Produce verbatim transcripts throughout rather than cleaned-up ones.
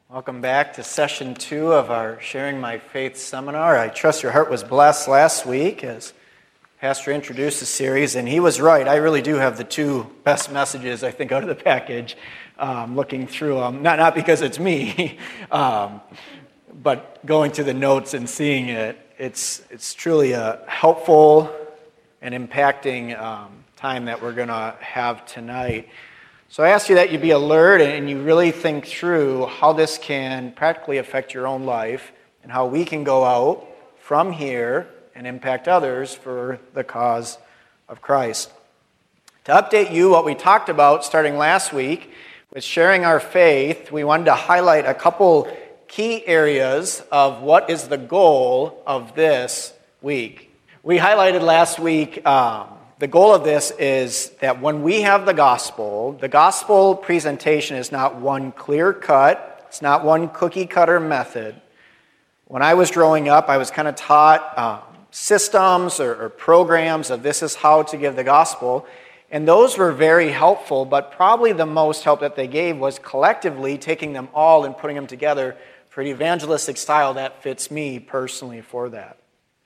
Welcome back to session two of our Sharing My Faith seminar. I trust your heart was blessed last week as Pastor introduced the series, and he was right. I really do have the two best messages, I think, out of the package, um, looking through them. Not, not because it's me, um, but going to the notes and seeing it. It's, it's truly a helpful and impacting um, time that we're going to have tonight. So I ask you that you be alert and you really think through how this can practically affect your own life and how we can go out from here and impact others for the cause of Christ. To update you, what we talked about starting last week with sharing our faith, we wanted to highlight a couple key areas of what is the goal of this week. We highlighted last week um, the goal of this is that when we have the gospel, the gospel presentation is not one clear cut, it's not one cookie cutter method. When I was growing up, I was kind of taught um, systems or, or programs of this is how to give the gospel, and those were very helpful, but probably the most help that they gave was collectively taking them all and putting them together for an evangelistic style that fits me personally for that.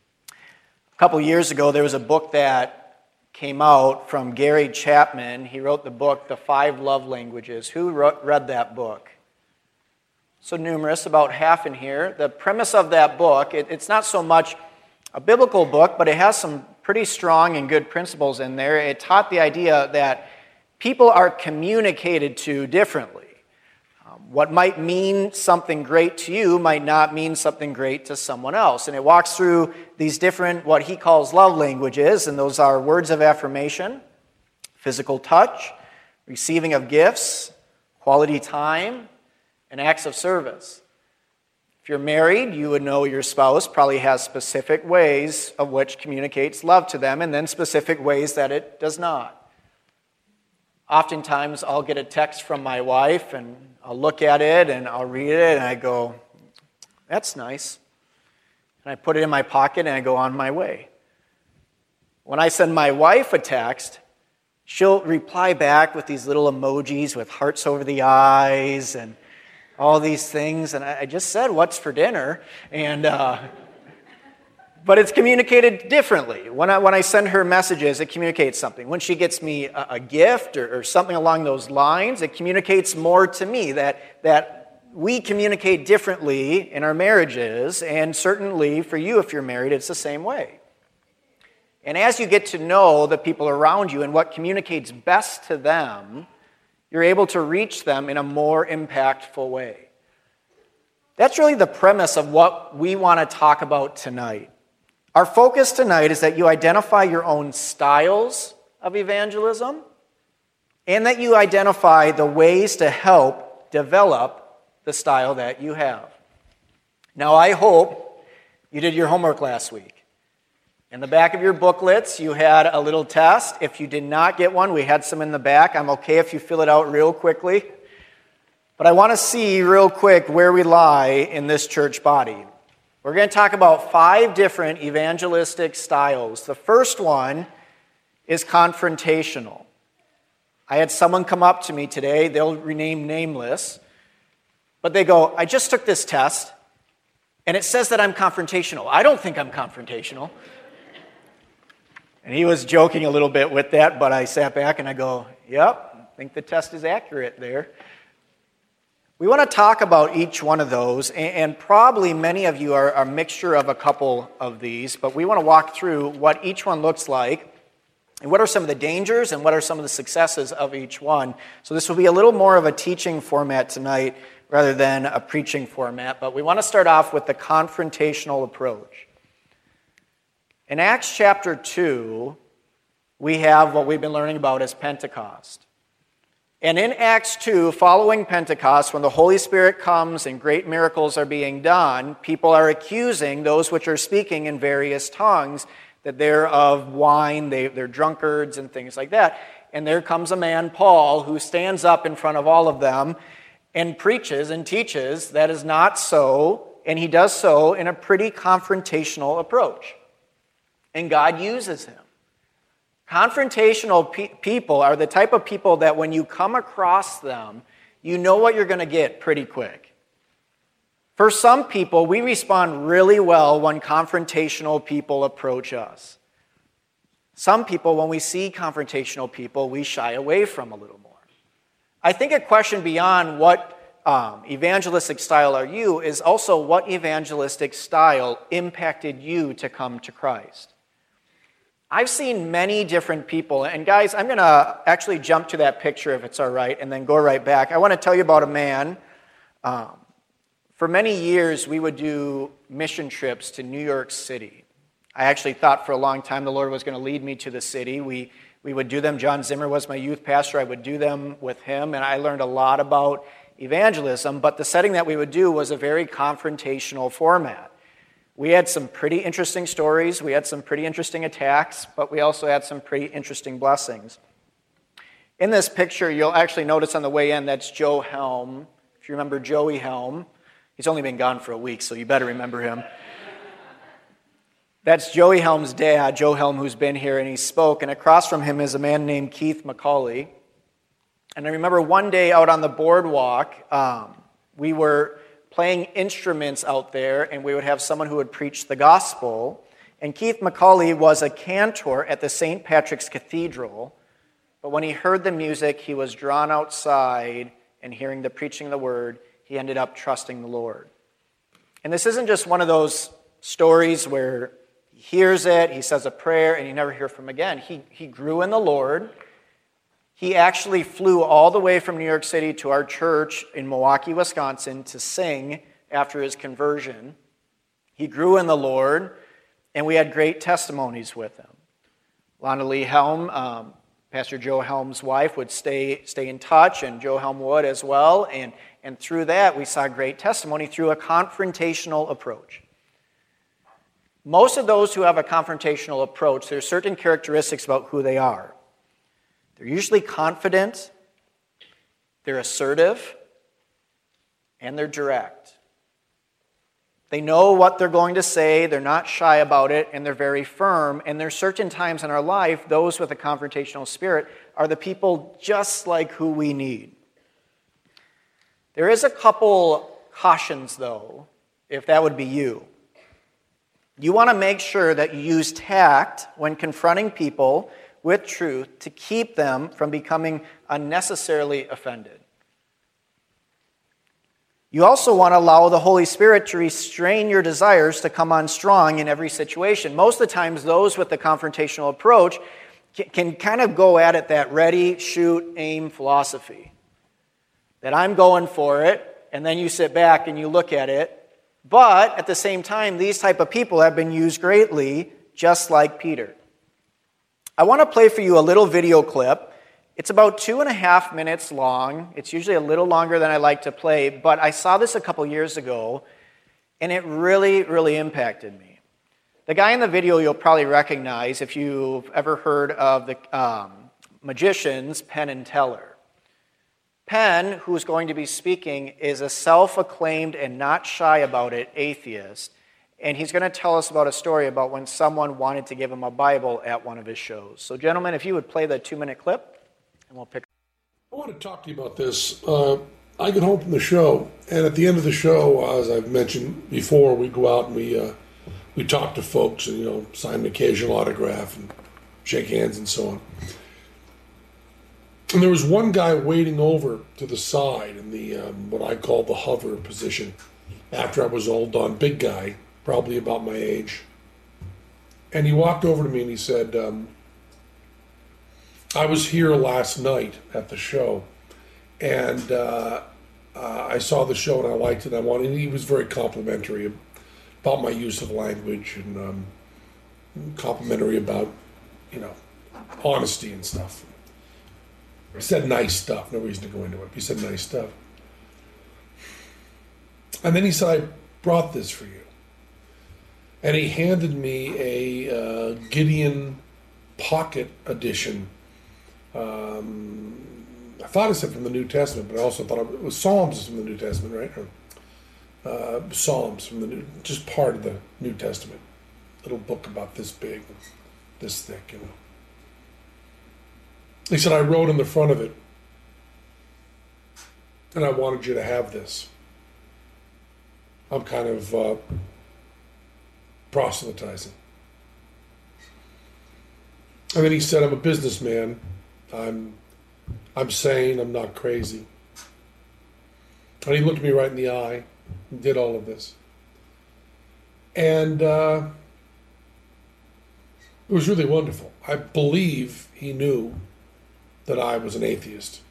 A couple years ago, there was a book that came out from Gary Chapman. He wrote the book, The Five Love Languages. Who wrote, read that book? So numerous, about half in here. The premise of that book, it, it's not so much a biblical book, but it has some pretty strong and good principles in there. It taught the idea that people are communicated to differently. Um, what might mean something great to you might not mean something great to someone else. And it walks through these different, what he calls love languages, and those are words of affirmation, physical touch, receiving of gifts, quality time, and acts of service. If you're married, you would know your spouse probably has specific ways of which communicates love to them, and then specific ways that it does not. Oftentimes, I'll get a text from my wife, and I'll look at it, and I'll read it, and I go, that's nice. And I put it in my pocket, and I go on my way. When I send my wife a text, she'll reply back with these little emojis with hearts over the eyes and all these things. And I just said, what's for dinner? And uh, but it's communicated differently. When I, when I send her messages, it communicates something. When she gets me a, a gift or, or something along those lines, it communicates more to me that that we communicate differently in our marriages, and certainly for you, if you're married, it's the same way. And as you get to know the people around you and what communicates best to them, you're able to reach them in a more impactful way. That's really the premise of what we want to talk about tonight. Our focus tonight is that you identify your own styles of evangelism and that you identify the ways to help develop the style that you have. Now, I hope you did your homework last week. In the back of your booklets, you had a little test. If you did not get one, we had some in the back. I'm okay if you fill it out real quickly. But I want to see real quick where we lie in this church body. We're going to talk about five different evangelistic styles. The first one is confrontational. I had someone come up to me today, they'll rename nameless, but they go, I just took this test, and it says that I'm confrontational. I don't think I'm confrontational. And he was joking a little bit with that, but I sat back and I go, yep, I think the test is accurate there. We want to talk about each one of those, and probably many of you are a mixture of a couple of these, but we want to walk through what each one looks like, and what are some of the dangers, and what are some of the successes of each one. So this will be a little more of a teaching format tonight rather than a preaching format, but we want to start off with the confrontational approach. In Acts chapter two, we have what we've been learning about as Pentecost. And in Acts two, following Pentecost, when the Holy Spirit comes and great miracles are being done, people are accusing those which are speaking in various tongues that they're of wine, they, they're drunkards and things like that. And there comes a man, Paul, who stands up in front of all of them and preaches and teaches that is not so, and he does so in a pretty confrontational approach. And God uses him. Confrontational pe- people are the type of people that when you come across them, you know what you're going to get pretty quick. For some people, we respond really well when confrontational people approach us. Some people, when we see confrontational people, we shy away from a little more. I think a question beyond what um, evangelistic style are you is also what evangelistic style impacted you to come to Christ. I've seen many different people, and guys, I'm going to actually jump to that picture if it's all right, and then go right back. I want to tell you about a man. Um, for many years, we would do mission trips to New York City. I actually thought for a long time the Lord was going to lead me to the city. We we would do them. John Zimmer was my youth pastor. I would do them with him, and I learned a lot about evangelism, but the setting that we would do was a very confrontational format. We had some pretty interesting stories. We had some pretty interesting attacks, but we also had some pretty interesting blessings. In this picture, you'll actually notice on the way in, that's Joe Helm. If you remember Joey Helm, he's only been gone for a week, so you better remember him. That's Joey Helm's dad, Joe Helm, who's been here, and he spoke. And across from him is a man named Keith McCauley. And I remember one day out on the boardwalk, um, we were playing instruments out there, and we would have someone who would preach the gospel. And Keith McCauley was a cantor at the Saint Patrick's Cathedral. But when he heard the music, he was drawn outside, and hearing the preaching of the word, he ended up trusting the Lord. And this isn't just one of those stories where he hears it, he says a prayer, and you never hear from him again. He, he grew in the Lord. He actually flew all the way from New York City to our church in Milwaukee, Wisconsin to sing after his conversion. He grew in the Lord, and we had great testimonies with him. Lana Lee Helm, um, Pastor Joe Helm's wife, would stay stay in touch, and Joe Helm would as well. And, and through that, we saw great testimony through a confrontational approach. Most of those who have a confrontational approach, there are certain characteristics about who they are. They're usually confident, they're assertive, and they're direct. They know what they're going to say, they're not shy about it, and they're very firm. And there's certain times in our life, those with a confrontational spirit are the people just like who we need. There is a couple cautions, though, if that would be you. You want to make sure that you use tact when confronting people with truth to keep them from becoming unnecessarily offended. You also want to allow the Holy Spirit to restrain your desires to come on strong in every situation. Most of the times, those with the confrontational approach can, can kind of go at it that ready, shoot, aim philosophy. That I'm going for it, and then you sit back and you look at it. But at the same time, these type of people have been used greatly, just like Peter. I want to play for you a little video clip. It's about two and a half minutes long. It's usually a little longer than I like to play, but I saw this a couple years ago, and it really, really impacted me. The guy in the video you'll probably recognize if you've ever heard of the um, magicians, Penn and Teller. Penn, who's going to be speaking, is a self-acclaimed and not shy about it atheist. And he's going to tell us about a story about when someone wanted to give him a Bible at one of his shows. So, gentlemen, if you would play the two-minute clip, and we'll pick. I want to talk to you about this. Uh, I get home from the show, and at the end of the show, as I've mentioned before, we go out and we uh, we talk to folks and, you know, sign an occasional autograph and shake hands and so on. And there was one guy waiting over to the side in the um, what I call the hover position after I was all done. Big guy, probably about my age. And he walked over to me and he said, um, I was here last night at the show, and uh, uh, I saw the show and I liked it. I wanted. He was very complimentary about my use of language and um, complimentary about, you know, honesty and stuff. He said nice stuff. No reason to go into it. He said nice stuff. And then he said, I brought this for you. And he handed me a uh, Gideon Pocket Edition. Um, I thought it said from the New Testament, but I also thought it was Psalms from the New Testament, right? Or, uh, Psalms from the New, just part of the New Testament. Little book about this big, this thick, you know. He said, I wrote on the front of it, and I wanted you to have this. I'm kind of uh, proselytizing. And then he said, I'm a businessman. I'm, I'm sane. I'm not crazy. And he looked me right in the eye and did all of this. And uh, it was really wonderful. I believe he knew that I was an atheist.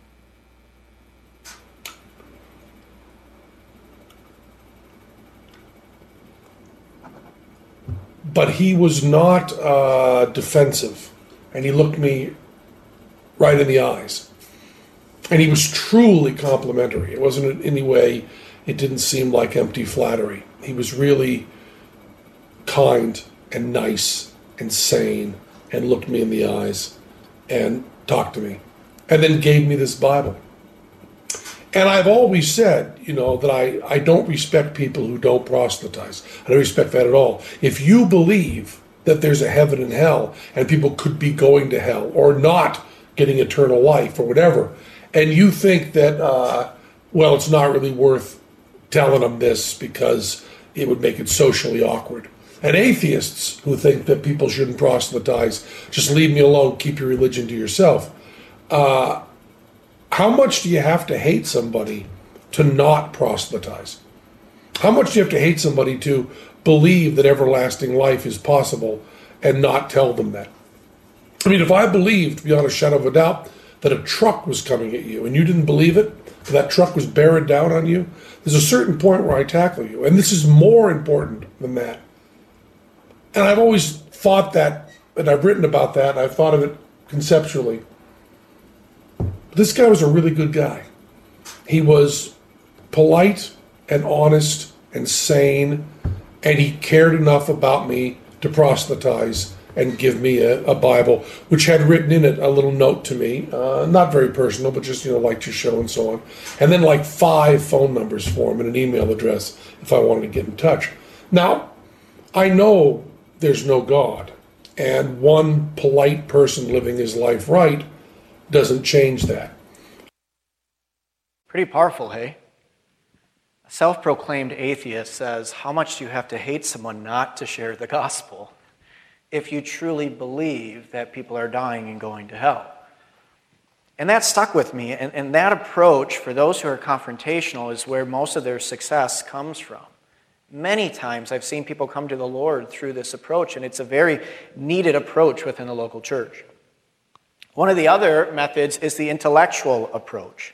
But he was not uh, defensive. And he looked me right in the eyes. And he was truly complimentary. It wasn't in any way, it didn't seem like empty flattery. He was really kind and nice and sane and looked me in the eyes and talked to me. And then gave me this Bible. And I've always said, you know, that I, I don't respect people who don't proselytize. I don't respect that at all. If you believe that there's a heaven and hell and people could be going to hell or not getting eternal life or whatever, and you think that, uh, well, it's not really worth telling them this because it would make it socially awkward. And atheists who think that people shouldn't proselytize, just leave me alone, keep your religion to yourself. Uh, how much do you have to hate somebody to not proselytize? How much do you have to hate somebody to believe that everlasting life is possible and not tell them that? I mean, if I believed, beyond a shadow of a doubt, that a truck was coming at you and you didn't believe it, that truck was bearing down on you, there's a certain point where I tackle you. And this is more important than that. And I've always thought that, and I've written about that, and I've thought of it conceptually. But this guy was a really good guy. He was polite and honest and sane, and he cared enough about me to proselytize and give me a, a Bible, which had written in it a little note to me, uh, not very personal, but just, you know, liked your show and so on. And then like five phone numbers for him and an email address if I wanted to get in touch. Now, I know there's no God, and one polite person living his life right doesn't change that. Pretty powerful, hey? A self-proclaimed atheist says, how much do you have to hate someone not to share the gospel if you truly believe that people are dying and going to hell? And that stuck with me, and, and that approach for those who are confrontational is where most of their success comes from. Many times I've seen people come to the Lord through this approach, and it's a very needed approach within the local church. One of the other methods is the intellectual approach.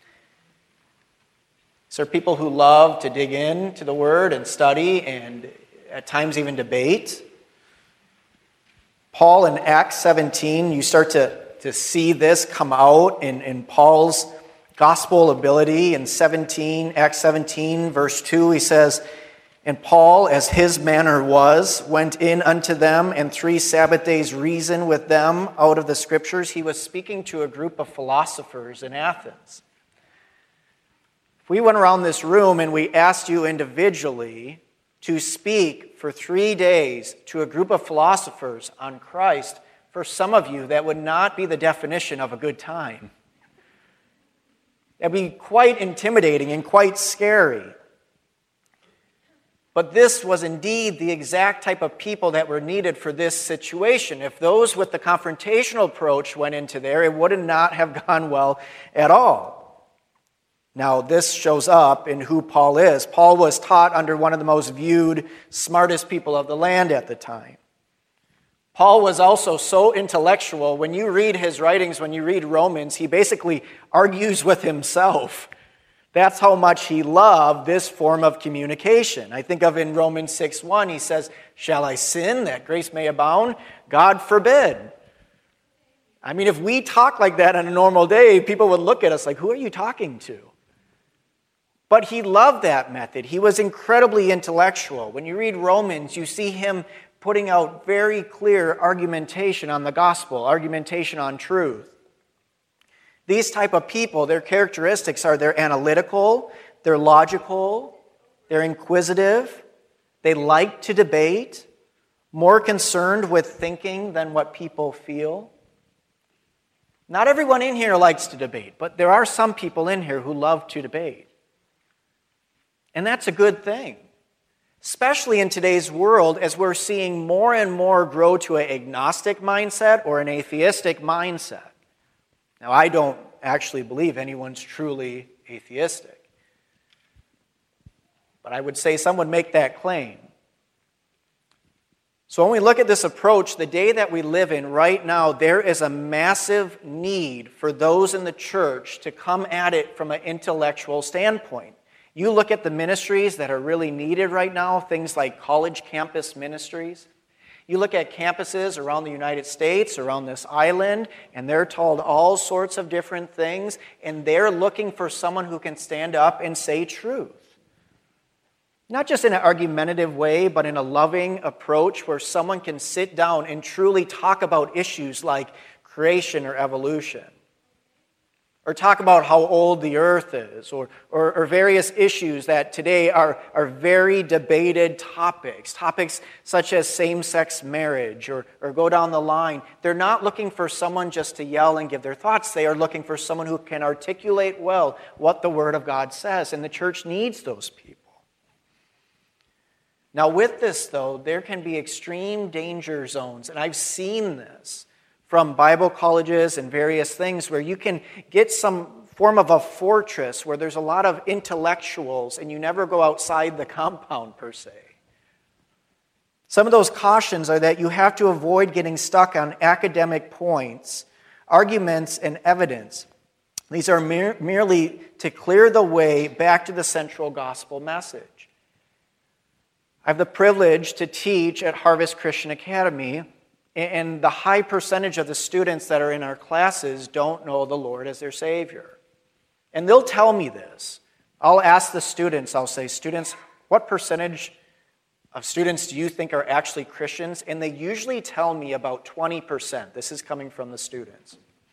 So there are people who love to dig into the Word and study and at times even debate. Paul in Acts seventeen, you start to, to see this come out in, in Paul's gospel ability. In seventeen, Acts seventeen, verse two, he says, "And Paul, as his manner was, went in unto them, and three Sabbath days reasoned with them out of the Scriptures." He was speaking to a group of philosophers in Athens. If we went around this room and we asked you individually to speak for three days to a group of philosophers on Christ, for some of you, that would not be the definition of a good time. That would be quite intimidating and quite scary. But this was indeed the exact type of people that were needed for this situation. If those with the confrontational approach went into there, it would not have gone well at all. Now, this shows up in who Paul is. Paul was taught under one of the most viewed, smartest people of the land at the time. Paul was also so intellectual. When you read his writings, when you read Romans, he basically argues with himself. That's how much he loved this form of communication. I think of in Romans six one, he says, "Shall I sin that grace may abound? God forbid." I mean, if we talk like that on a normal day, people would look at us like, who are you talking to? But he loved that method. He was incredibly intellectual. When you read Romans, you see him putting out very clear argumentation on the gospel, argumentation on truth. These type of people, their characteristics are they're analytical, they're logical, they're inquisitive, they like to debate, more concerned with thinking than what people feel. Not everyone in here likes to debate, but there are some people in here who love to debate. And that's a good thing. especially in today's world as we're seeing more and more grow to an agnostic mindset or an atheistic mindset. Now, I don't actually believe anyone's truly atheistic, but I would say some would make that claim. So when we look at this approach, the day that we live in right now, there is a massive need for those in the church to come at it from an intellectual standpoint. You look at the ministries that are really needed right now, things like college campus ministries. You look at campuses around the United States, around this island, and they're told all sorts of different things, and they're looking for someone who can stand up and say truth. Not just in an argumentative way, but in a loving approach where someone can sit down and truly talk about issues like creation or evolution. Or talk about how old the earth is, or, or, or various issues that today are, are very debated topics. Topics such as same-sex marriage, or, or go down the line. They're not looking for someone just to yell and give their thoughts. They are looking for someone who can articulate well what the Word of God says, and the church needs those people. Now with this, though, there can be extreme danger zones, and I've seen this from Bible colleges and various things where you can get some form of a fortress where there's a lot of intellectuals and you never go outside the compound per se. Some of those cautions are that you have to avoid getting stuck on academic points, arguments, and evidence. These are mere, merely to clear the way back to the central gospel message. I have the privilege to teach at Harvest Christian Academy, and the high percentage of the students that are in our classes don't know the Lord as their Savior. And they'll tell me this. I'll ask the students, I'll say, students, what percentage of students do you think are actually Christians? And they usually tell me about twenty percent. This is coming from the students.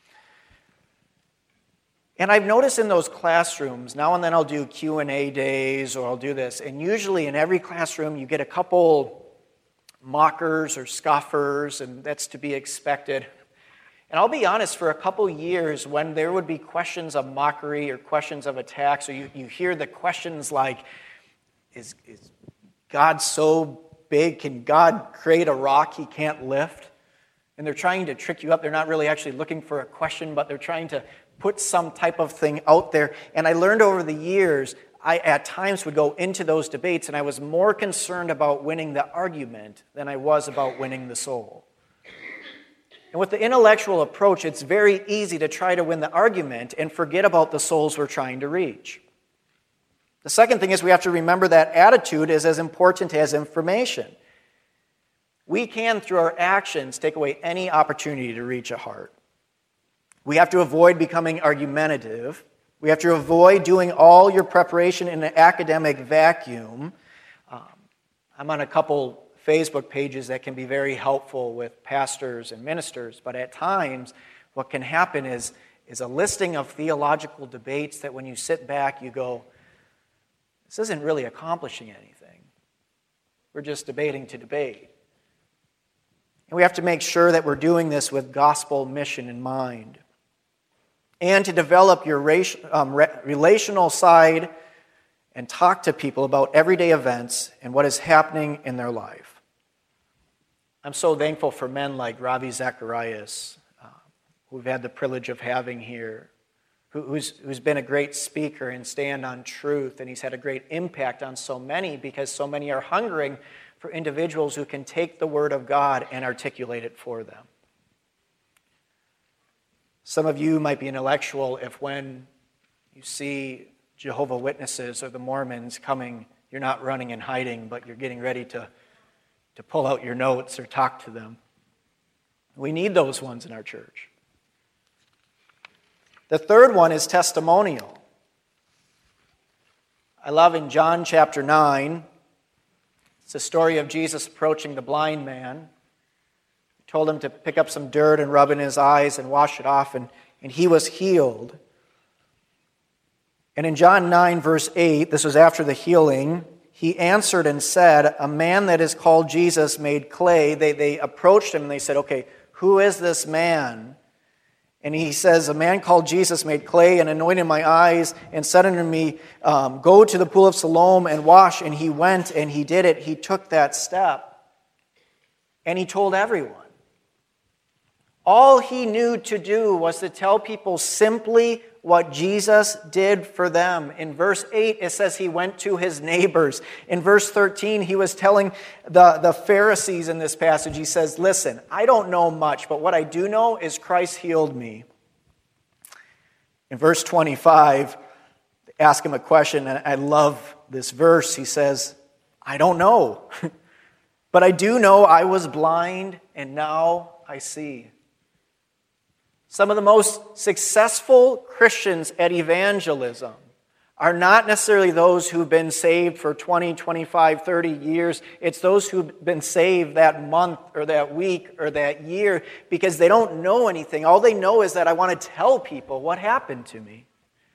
And I've noticed in those classrooms, now and then I'll do Q and A days or I'll do this, and usually in every classroom you get a couple mockers or scoffers, and that's to be expected. And I'll be honest, for a couple years when there would be questions of mockery or questions of attacks, or you, you hear the questions like, is, is God so big? Can God create a rock he can't lift? And they're trying to trick you up. They're not really actually looking for a question, but they're trying to put some type of thing out there. And I learned over the years, I at times would go into those debates, and I was more concerned about winning the argument than I was about winning the soul. And with the intellectual approach, it's very easy to try to win the argument and forget about the souls we're trying to reach. The second thing is we have to remember that attitude is as important as information. We can, through our actions, take away any opportunity to reach a heart. We have to avoid becoming argumentative. We have to avoid doing all your preparation in an academic vacuum. Um, I'm on a couple Facebook pages that can be very helpful with pastors and ministers, but at times what can happen is, is a listing of theological debates that when you sit back you go, this isn't really accomplishing anything. We're just debating to debate. And we have to make sure that we're doing this with gospel mission in mind. And to develop your um, relational side and talk to people about everyday events and what is happening in their life. I'm so thankful for men like Ravi Zacharias, uh, who we've had the privilege of having here, who, who's, who's been a great speaker and stand on truth, and he's had a great impact on so many because so many are hungering for individuals who can take the Word of God and articulate it for them. Some of you might be intellectual if when you see Jehovah's Witnesses or the Mormons coming, you're not running and hiding, but you're getting ready to, to pull out your notes or talk to them. We need those ones in our church. The third one is testimonial. I love in John chapter nine, it's the story of Jesus approaching the blind man. Told him to pick up some dirt and rub in his eyes and wash it off, and, and he was healed. And in John nine, verse eight, this was after the healing, he answered and said, a man that is called Jesus made clay. They, they approached him and they said, okay, who is this man? And he says, a man called Jesus made clay and anointed my eyes and said unto me, um, go to the pool of Siloam and wash. And he went and he did it. He took that step. And he told everyone. All he knew to do was to tell people simply what Jesus did for them. In verse eight, it says he went to his neighbors. In verse thirteen, he was telling the, the Pharisees in this passage, he says, listen, I don't know much, but what I do know is Christ healed me. In verse twenty-five, ask him a question, and I love this verse. He says, I don't know, but I do know I was blind, and now I see. Some of the most successful Christians at evangelism are not necessarily those who've been saved for twenty, twenty-five, thirty years. It's those who've been saved that month or that week or that year because they don't know anything. All they know is that I want to tell people what happened to me.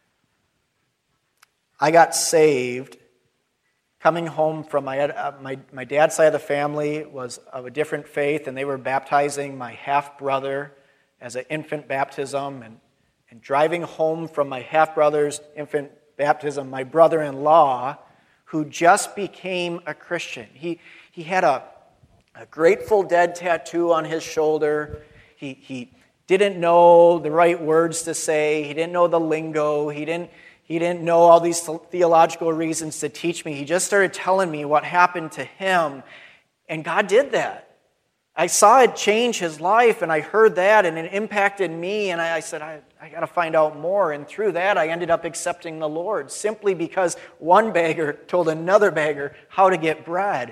I got saved coming home from my, uh, my, my dad's side of the family was of a different faith, and they were baptizing my half-brother as an infant baptism, and, and driving home from my half-brother's infant baptism, my brother-in-law, who just became a Christian. He, he had a, a Grateful Dead tattoo on his shoulder. He, he didn't know the right words to say. He didn't know the lingo. He didn't, he didn't know all these theological reasons to teach me. He just started telling me what happened to him, and God did that. I saw it change his life, and I heard that, and it impacted me, and I, I said, I, I got to find out more. And through that, I ended up accepting the Lord, simply because one beggar told another beggar how to get bread.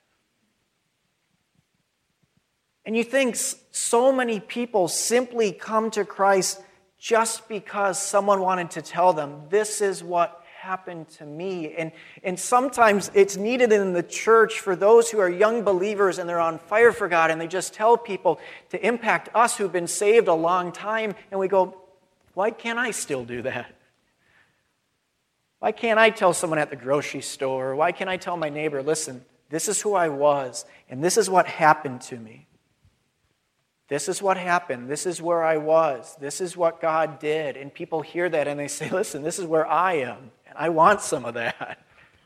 And you think so many people simply come to Christ just because someone wanted to tell them, this is what happened to me. And, and sometimes it's needed in the church for those who are young believers and they're on fire for God, and they just tell people to impact us who've been saved a long time, and we go, why can't I still do that? Why can't I tell someone at the grocery store? Why can't I tell my neighbor, listen, this is who I was, and this is what happened to me. This is what happened. This is where I was. This is what God did. And people hear that and they say, listen, this is where I am. And I want some of that.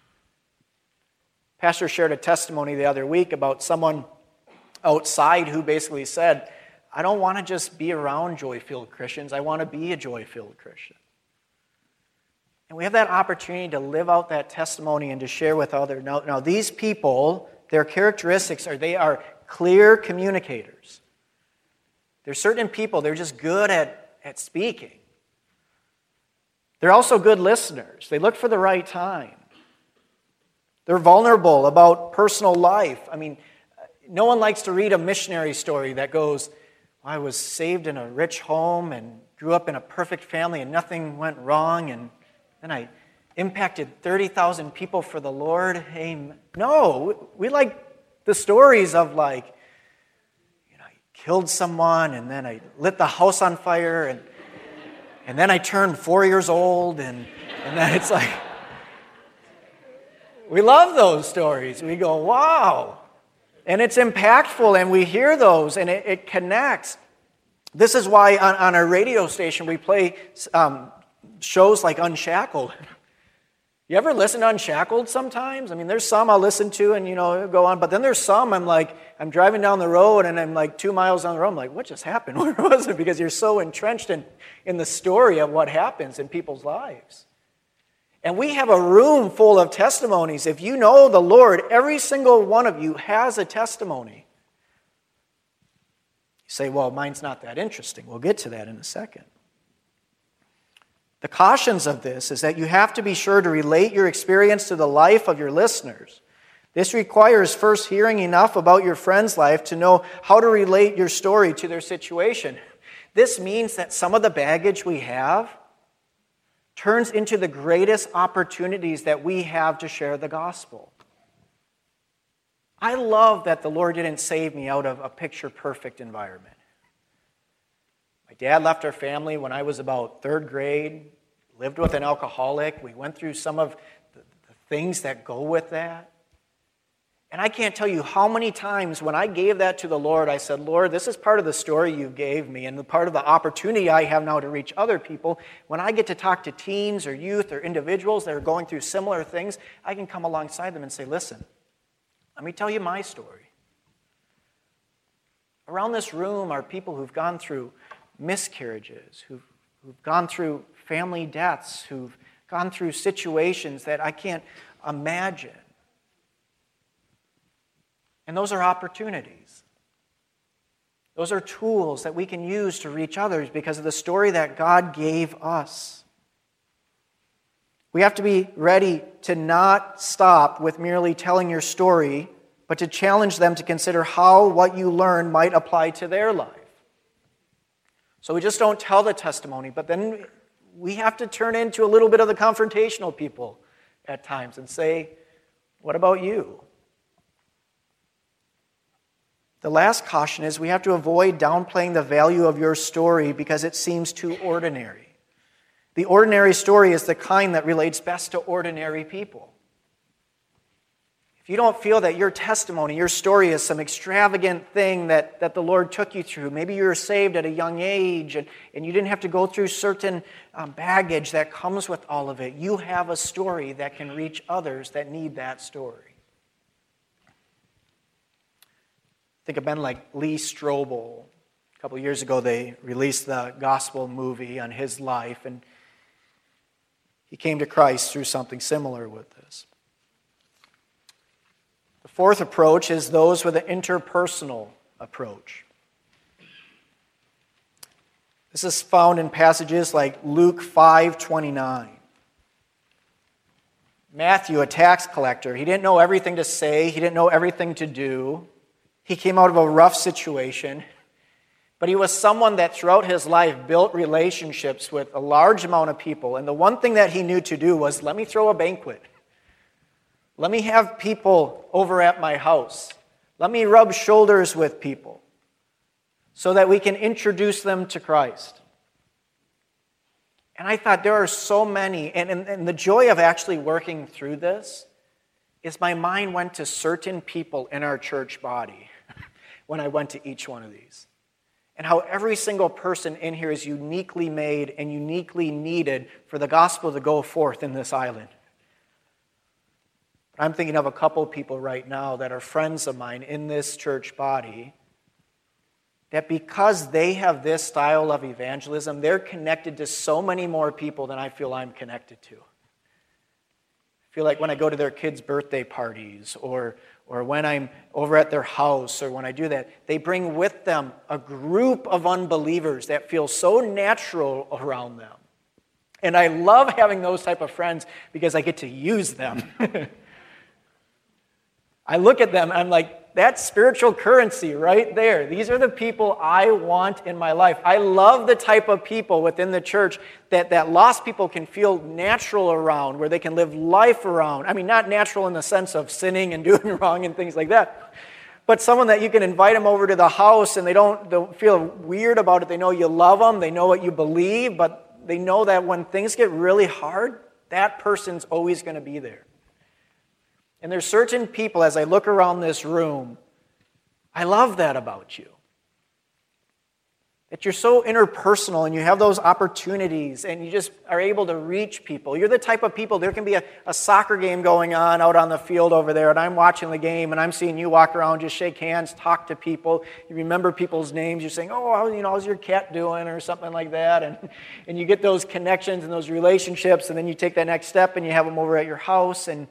Pastor shared a testimony the other week about someone outside who basically said, I don't want to just be around joy-filled Christians. I want to be a joy-filled Christian. And we have that opportunity to live out that testimony and to share with others. Now, now these people, their characteristics are they are clear communicators. There's certain people, they're just good at, at speaking. They're also good listeners. They look for the right time. They're vulnerable about personal life. I mean, no one likes to read a missionary story that goes, I was saved in a rich home and grew up in a perfect family and nothing went wrong, and then I impacted thirty thousand people for the Lord. Amen. No, we like the stories of like, killed someone, and then I lit the house on fire, and and then I turned four years old, and, and then it's like, we love those stories. We go, wow. And it's impactful, and we hear those, and it, it connects. This is why on, on our radio station we play um, shows like Unshackled. You ever listen to Unshackled sometimes? I mean, there's some I'll listen to and, you know, go on. But then there's some I'm like, I'm driving down the road and I'm like two miles down the road. I'm like, what just happened? Where was it? Because you're so entrenched in, in the story of what happens in people's lives. And we have a room full of testimonies. If you know the Lord, every single one of you has a testimony. You say, well, mine's not that interesting. We'll get to that in a second. The cautions of this is that you have to be sure to relate your experience to the life of your listeners. This requires first hearing enough about your friend's life to know how to relate your story to their situation. This means that some of the baggage we have turns into the greatest opportunities that we have to share the gospel. I love that the Lord didn't save me out of a picture-perfect environment. My dad left our family when I was about third grade, lived with an alcoholic. We went through some of the, the things that go with that. And I can't tell you how many times when I gave that to the Lord, I said, Lord, this is part of the story you gave me and the part of the opportunity I have now to reach other people. When I get to talk to teens or youth or individuals that are going through similar things, I can come alongside them and say, listen, let me tell you my story. Around this room are people who've gone through miscarriages, who've, who've gone through family deaths, who've gone through situations that I can't imagine. And those are opportunities. Those are tools that we can use to reach others because of the story that God gave us. We have to be ready to not stop with merely telling your story, but to challenge them to consider how what you learn might apply to their life. So we just don't tell the testimony, but then we have to turn into a little bit of the confrontational people at times and say, what about you? The last caution is we have to avoid downplaying the value of your story because it seems too ordinary. The ordinary story is the kind that relates best to ordinary people. If you don't feel that your testimony, your story is some extravagant thing that, that the Lord took you through, maybe you were saved at a young age and, and you didn't have to go through certain um, baggage that comes with all of it, you have a story that can reach others that need that story. Think of men like Lee Strobel. A couple of years ago, they released the gospel movie on his life, and he came to Christ through something similar with this. The fourth approach is those with an interpersonal approach. This is found in passages like Luke five twenty-nine. Matthew, a tax collector, he didn't know everything to say, he didn't know everything to do. He came out of a rough situation, but he was someone that throughout his life built relationships with a large amount of people. And the one thing that he knew to do was, let me throw a banquet. Let me have people over at my house. Let me rub shoulders with people so that we can introduce them to Christ. And I thought there are so many, and, and, and the joy of actually working through this is my mind went to certain people in our church body when I went to each one of these. And how every single person in here is uniquely made and uniquely needed for the gospel to go forth in this island. I'm thinking of a couple people right now that are friends of mine in this church body that because they have this style of evangelism, they're connected to so many more people than I feel I'm connected to. I feel like when I go to their kids' birthday parties or, or when I'm over at their house or when I do that, they bring with them a group of unbelievers that feel so natural around them. And I love having those type of friends because I get to use them. I look at them and I'm like, that's spiritual currency right there. These are the people I want in my life. I love the type of people within the church that, that lost people can feel natural around, where they can live life around. I mean, not natural in the sense of sinning and doing wrong and things like that, but someone that you can invite them over to the house and they don't, don't feel weird about it. They know you love them. They know what you believe, but they know that when things get really hard, that person's always going to be there. And there's certain people, as I look around this room, I love that about you. That you're so interpersonal and you have those opportunities and you just are able to reach people. You're the type of people, there can be a, a soccer game going on out on the field over there and I'm watching the game and I'm seeing you walk around, just shake hands, talk to people. You remember people's names. You're saying, oh, how, you know, how's your cat doing or something like that. And, and you get those connections and those relationships and then you take that next step and you have them over at your house. And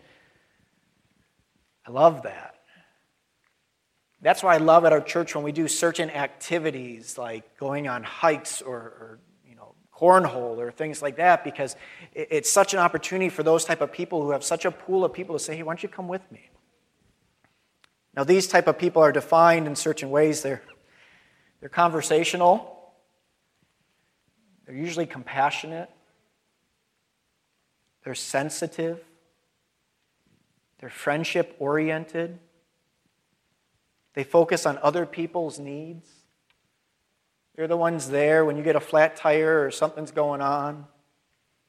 I love that. That's why I love at our church when we do certain activities like going on hikes or, or you know, cornhole or things like that, because it, it's such an opportunity for those type of people who have such a pool of people to say, hey, why don't you come with me? Now, these type of people are defined in certain ways. They're, they're conversational. They're usually compassionate. They're sensitive. They're friendship-oriented. They focus on other people's needs. They're the ones there when you get a flat tire or something's going on.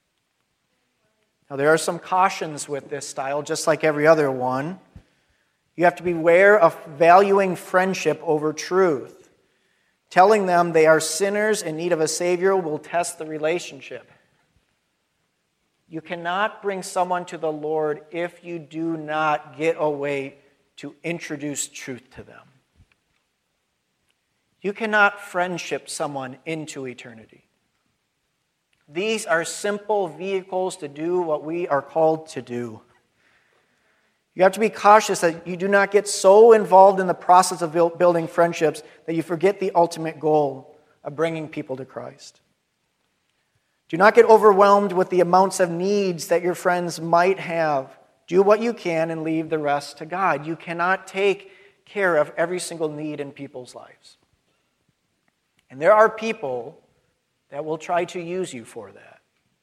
Now, there are some cautions with this style, just like every other one. You have to beware of valuing friendship over truth. Telling them they are sinners in need of a Savior will test the relationship. You cannot bring someone to the Lord if you do not get a way to introduce truth to them. You cannot friendship someone into eternity. These are simple vehicles to do what we are called to do. You have to be cautious that you do not get so involved in the process of building friendships that you forget the ultimate goal of bringing people to Christ. Do not get overwhelmed with the amounts of needs that your friends might have. Do what you can and leave the rest to God. You cannot take care of every single need in people's lives. And there are people that will try to use you for that.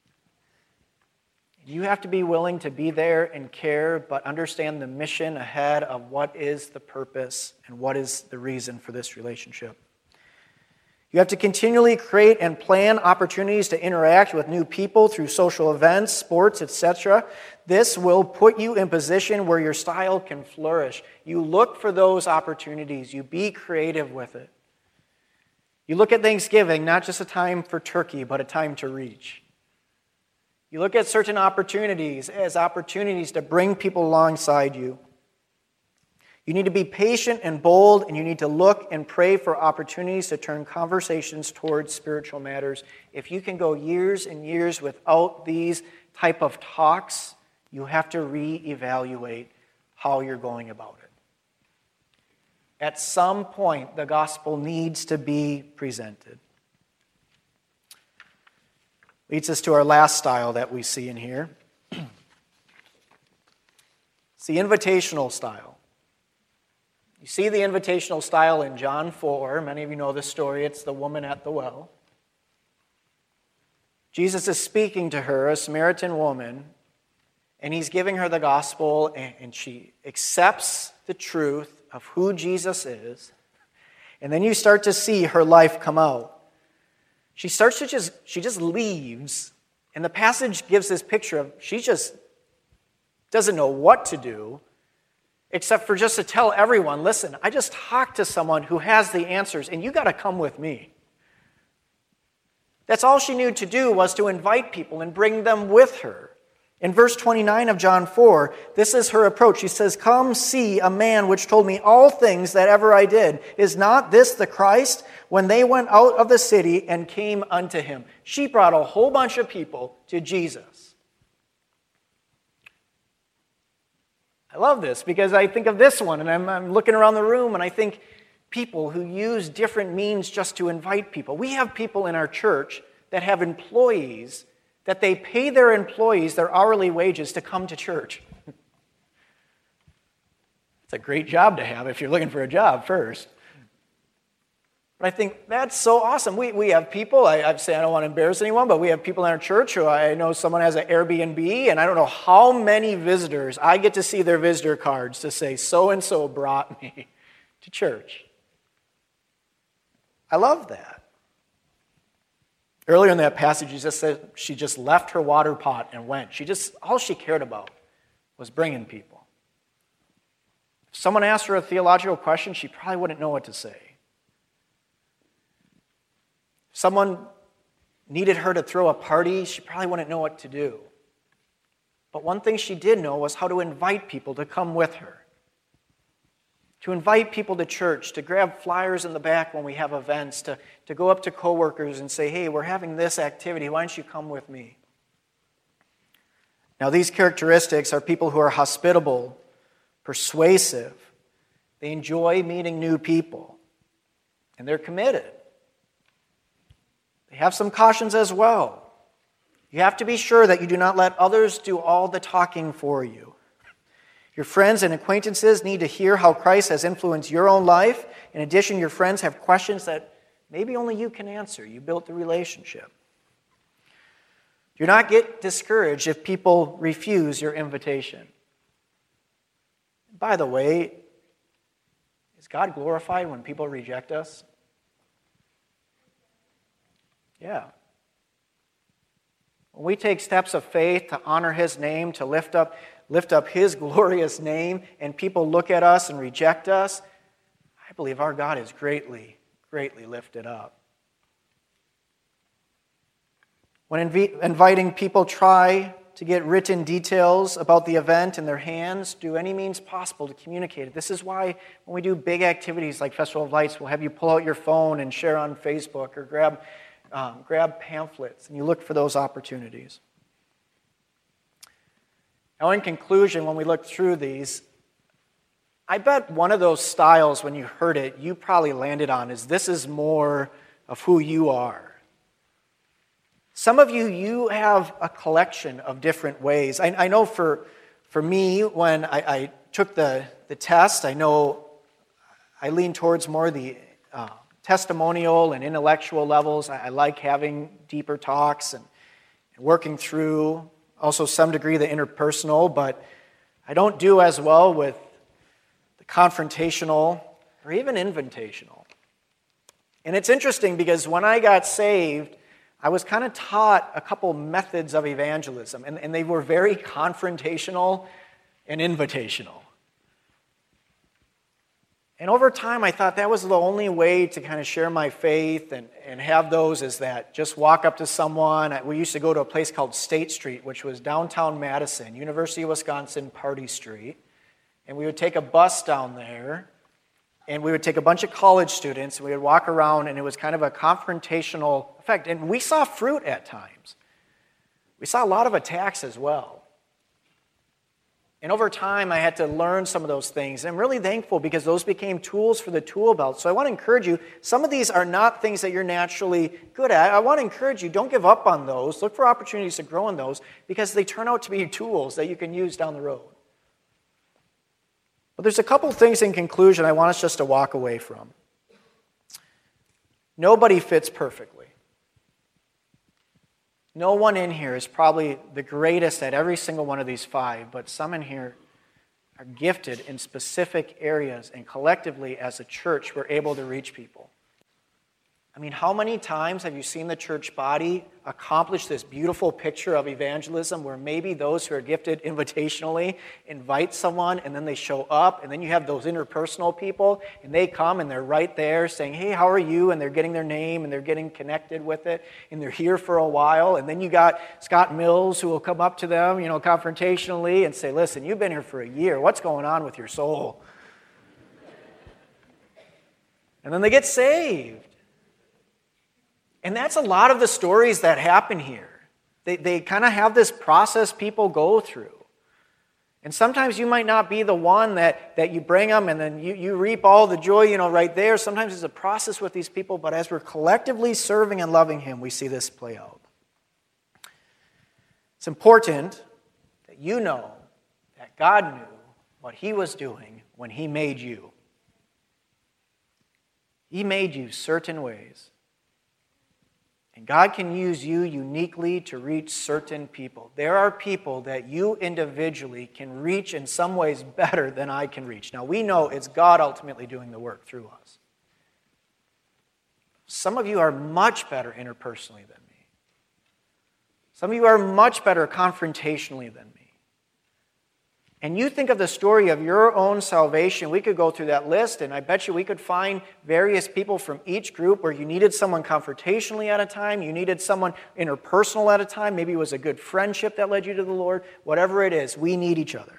You have to be willing to be there and care, but understand the mission ahead of what is the purpose and what is the reason for this relationship. You have to continually create and plan opportunities to interact with new people through social events, sports, et cetera. This will put you in position where your style can flourish. You look for those opportunities. You be creative with it. You look at Thanksgiving, not just a time for turkey, but a time to reach. You look at certain opportunities as opportunities to bring people alongside you. You need to be patient and bold, and you need to look and pray for opportunities to turn conversations towards spiritual matters. If you can go years and years without these type of talks, you have to reevaluate how you're going about it. At some point, the gospel needs to be presented. Leads us to our last style that we see in here. It's the invitational style. You see the invitational style in John four. Many of you know this story. It's the woman at the well. Jesus is speaking to her, a Samaritan woman, and he's giving her the gospel, and she accepts the truth of who Jesus is. And then you start to see her life come out. She starts to just, she just leaves. And the passage gives this picture of she just doesn't know what to do, except for just to tell everyone, listen, I just talked to someone who has the answers, and you got to come with me. That's all she knew to do, was to invite people and bring them with her. In verse twenty-nine of John four, this is her approach. She says, "Come see a man which told me all things that ever I did. Is not this the Christ?" When they went out of the city and came unto him. She brought a whole bunch of people to Jesus. I love this because I think of this one, and I'm, I'm looking around the room, and I think people who use different means just to invite people. We have people in our church that have employees that they pay their employees their hourly wages to come to church. It's a great job to have if you're looking for a job first. But I think that's so awesome. We we have people, I, I've said I don't want to embarrass anyone, but we have people in our church who I know someone has an Airbnb, and I don't know how many visitors, I get to see their visitor cards to say, so-and-so brought me to church. I love that. Earlier in that passage, he just said she just left her water pot and went. She just, all she cared about was bringing people. If someone asked her a theological question, she probably wouldn't know what to say. Someone needed her to throw a party, she probably wouldn't know what to do. But one thing she did know was how to invite people to come with her. To invite people to church, to grab flyers in the back when we have events, to, to go up to coworkers and say, hey, we're having this activity, why don't you come with me? Now, these characteristics are people who are hospitable, persuasive. They enjoy meeting new people, and they're committed. They have some cautions as well. You have to be sure that you do not let others do all the talking for you. Your friends and acquaintances need to hear how Christ has influenced your own life. In addition, your friends have questions that maybe only you can answer. You built the relationship. Do not get discouraged if people refuse your invitation. By the way, is God glorified when people reject us? Yeah. when we take steps of faith to honor His name, to lift up, lift up His glorious name, and people look at us and reject us, I believe our God is greatly, greatly lifted up. When inv- inviting people, try to get written details about the event in their hands. Do any means possible to communicate it. This is why when we do big activities like Festival of Lights, we'll have you pull out your phone and share on Facebook or grab, um, grab pamphlets, and you look for those opportunities. Now, in conclusion, when we look through these, I bet one of those styles, when you heard it, you probably landed on is this is more of who you are. Some of you, you have a collection of different ways. I, I know for, for me, when I, I took the, the test, I know I lean towards more the uh, testimonial and intellectual levels. I, I like having deeper talks and, and working through, also some degree the interpersonal, but I don't do as well with the confrontational or even invitational. And it's interesting because when I got saved, I was kind of taught a couple methods of evangelism, and, and they were very confrontational and invitational. And over time, I thought that was the only way to kind of share my faith and, and have those is that just walk up to someone. We used to go to a place called State Street, which was downtown Madison, University of Wisconsin, Party Street. And we would take a bus down there, and we would take a bunch of college students, and we would walk around, and it was kind of a confrontational effect. And we saw fruit at times. We saw a lot of attacks as well. And over time, I had to learn some of those things. And I'm really thankful because those became tools for the tool belt. So I want to encourage you, some of these are not things that you're naturally good at. I want to encourage you, don't give up on those. Look for opportunities to grow in those because they turn out to be tools that you can use down the road. But there's a couple things in conclusion I want us just to walk away from. Nobody fits perfectly. No one in here is probably the greatest at every single one of these five, but some in here are gifted in specific areas, and collectively as a church, we're able to reach people. I mean, how many times have you seen the church body accomplish this beautiful picture of evangelism where maybe those who are gifted invitationally invite someone and then they show up, and then you have those interpersonal people and they come and they're right there saying, hey, how are you? And they're getting their name and they're getting connected with it and they're here for a while. And then you got Scott Mills who will come up to them, you know, confrontationally and say, listen, you've been here for a year. What's going on with your soul? And then they get saved. And that's a lot of the stories that happen here. They, they kind of have this process people go through. And sometimes you might not be the one that, that you bring them and then you, you reap all the joy, you know, right there. Sometimes it's a process with these people, but as we're collectively serving and loving Him, we see this play out. It's important that you know that God knew what He was doing when He made you. He made you certain ways. And God can use you uniquely to reach certain people. There are people that you individually can reach in some ways better than I can reach. Now, we know it's God ultimately doing the work through us. Some of you are much better interpersonally than me. Some of you are much better confrontationally than me. And you think of the story of your own salvation, we could go through that list, and I bet you we could find various people from each group where you needed someone confrontationally at a time, you needed someone interpersonal at a time, maybe it was a good friendship that led you to the Lord. Whatever it is, we need each other.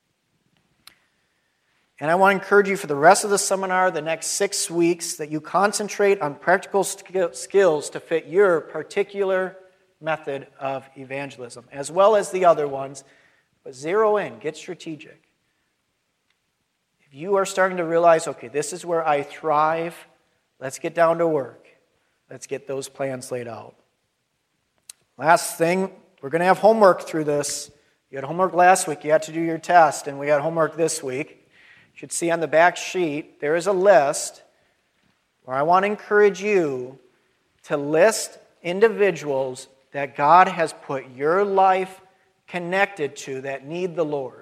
And I want to encourage you for the rest of the seminar, the next six weeks, that you concentrate on practical skills to fit your particular method of evangelism, as well as the other ones. But zero in, get strategic. If you are starting to realize, okay, this is where I thrive, let's get down to work. Let's get those plans laid out. Last thing, we're going to have homework through this. You had homework last week, you had to do your test, and we got homework this week. You should see on the back sheet, there is a list where I want to encourage you to list individuals that God has put your life connected to that need the Lord.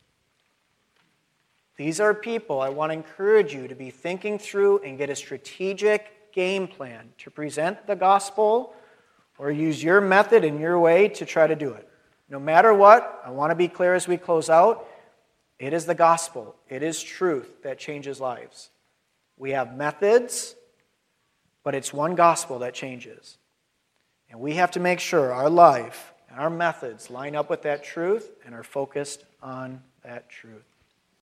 These are people I want to encourage you to be thinking through and get a strategic game plan to present the gospel or use your method and your way to try to do it. No matter what, I want to be clear as we close out, it is the gospel. It is truth that changes lives. We have methods, but it's one gospel that changes. And we have to make sure our life and our methods line up with that truth and are focused on that truth.